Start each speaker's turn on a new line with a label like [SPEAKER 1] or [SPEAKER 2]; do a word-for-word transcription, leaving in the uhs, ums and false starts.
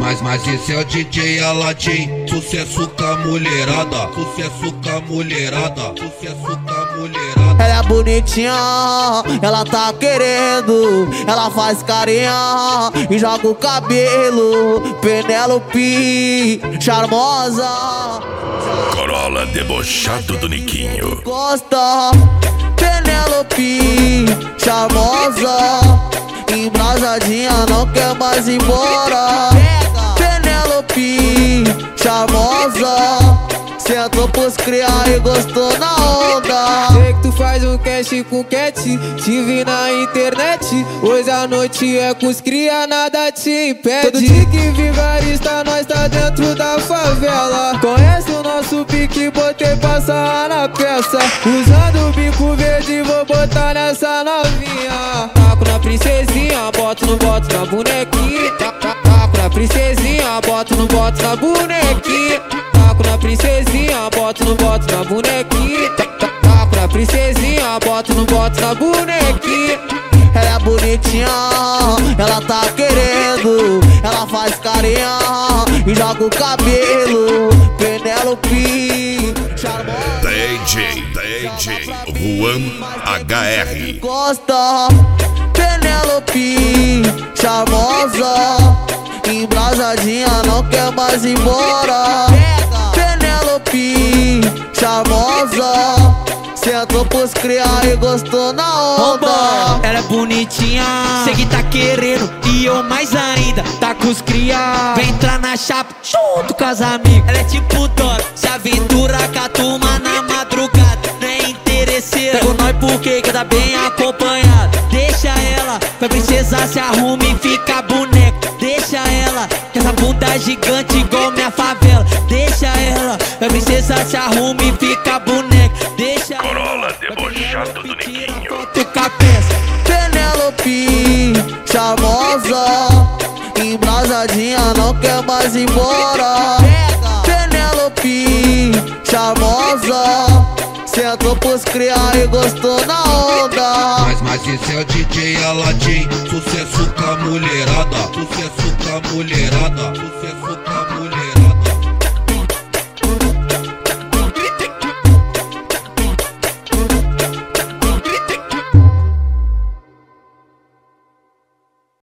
[SPEAKER 1] Mas, mas esse é o D J Aladim, sucesso com a mulherada, sucesso com a mulherada, sucesso com a mulherada.
[SPEAKER 2] Ela é bonitinha, ela tá querendo, ela faz carinha e joga o cabelo. Penélope, charmosa,
[SPEAKER 3] Corolla debochado do Niquinho.
[SPEAKER 2] gosta. Penélope, charmosa, embrasadinha, não quer mais ir embora. Penélope, charmosa, sentou pros criar e gostou na onda.
[SPEAKER 4] Sei que tu faz um cast com cat, te vi na internet. Hoje a noite é com os cria, nada te impede. Todo dia que vigarista, nós tá dentro da favela. Conhece o nosso pique, botei passar na peça. Usando o bico verde, vou botar nessa novinha. Taco na princesinha, boto no boto na bonequinha. Taco na princesinha, boto no boto na bonequinha. Taco na princesinha, boto no boto na bonequinha. Taco na princesinha, boto no boto na bonequinha.
[SPEAKER 2] Ela é bonitinha, ela tá querendo, ela faz carinha e joga o cabelo. Penélope, charmosa,
[SPEAKER 3] D J, D J Juan H R.
[SPEAKER 2] gosta. Penélope, charmosa, embrasadinha, não quer mais ir embora. Penélope, charmosa, sentou pros criar e gostou na onda.
[SPEAKER 5] Ela é bonitinha, sei que tá querendo e eu mais ainda, tá com os cria. Vem entrar na chapa junto com as amigas. Ela é tipo Dora, se aventura com a turma na madrugada. Não é interesseira, pega nós porque quer tá bem acompanhada. Deixa ela, vai princesa, se arruma e fica boneca. Deixa ela, que essa bunda gigante igual minha favela. Deixa ela, vai princesa, se arruma e fica boneca. Deixa
[SPEAKER 3] Corolla debochado do Niquinho.
[SPEAKER 2] Penélope, charmosa, embrasadinha, não quer mais ir embora. Penélope, charmosa, sentou pros criar e gostou na onda.
[SPEAKER 1] Mas, mas esse é o D J Aladim, sucesso com a mulherada, sucesso com a mulherada, sucesso com a mulherada.